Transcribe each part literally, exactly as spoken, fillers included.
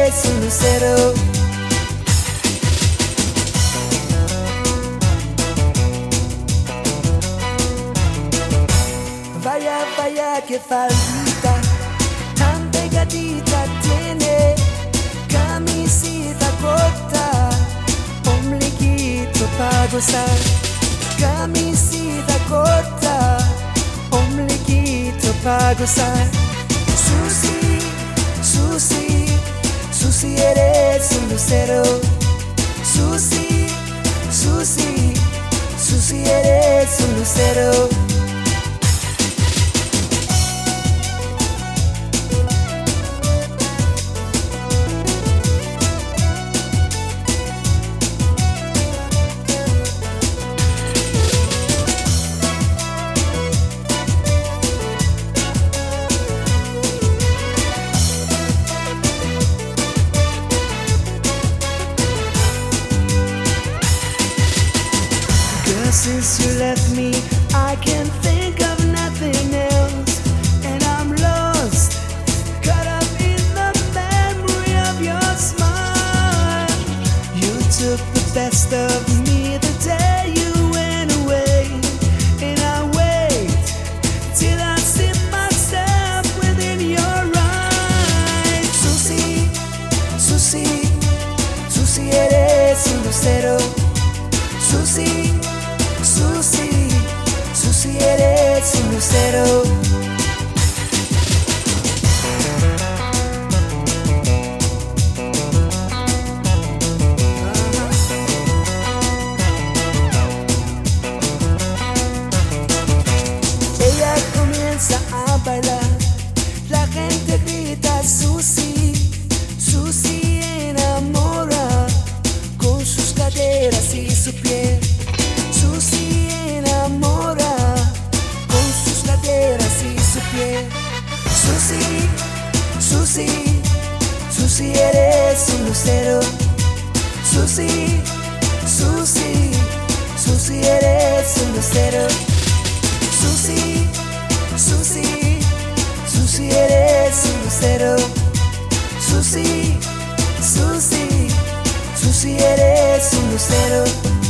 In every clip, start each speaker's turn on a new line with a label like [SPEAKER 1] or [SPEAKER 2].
[SPEAKER 1] eres un lucero. Vaya, vaya, que faldita tan pegadita tiene, camisita corta, ombliguito pa' gozar. Camisita corta, ombliguito pa' gozar. Susi, Susi, Susi eres un lucero. Susi, Susi, Susi eres un lucero. Since you left me, I can think of nothing else, and I'm lost, caught up in the memory of your smile. You took the best of me the day you went away, and I wait till I see myself within your eyes. Susi, Susi, Susi eres un lucero. Susi, Susi, Susi eres un lucero. Ella comienza a bailar, la gente grita Susi, Susi enamora con sus caderas y su piel. Susi enamora con sus caderas y su piel. Susi, Susi, Susi eres un lucero. Susi, Susi, Susi eres un lucero. Susi, Susi, Susi eres un lucero. Susi, Susi, Susi eres un lucero.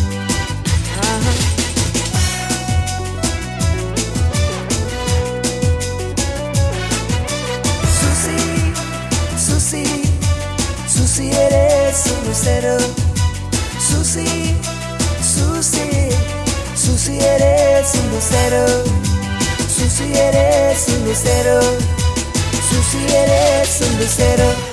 [SPEAKER 1] Susi, Susi, Susi eres un lucero. Susi, Susi, Susi eres un lucero. Susi eres un lucero. Susi eres un lucero.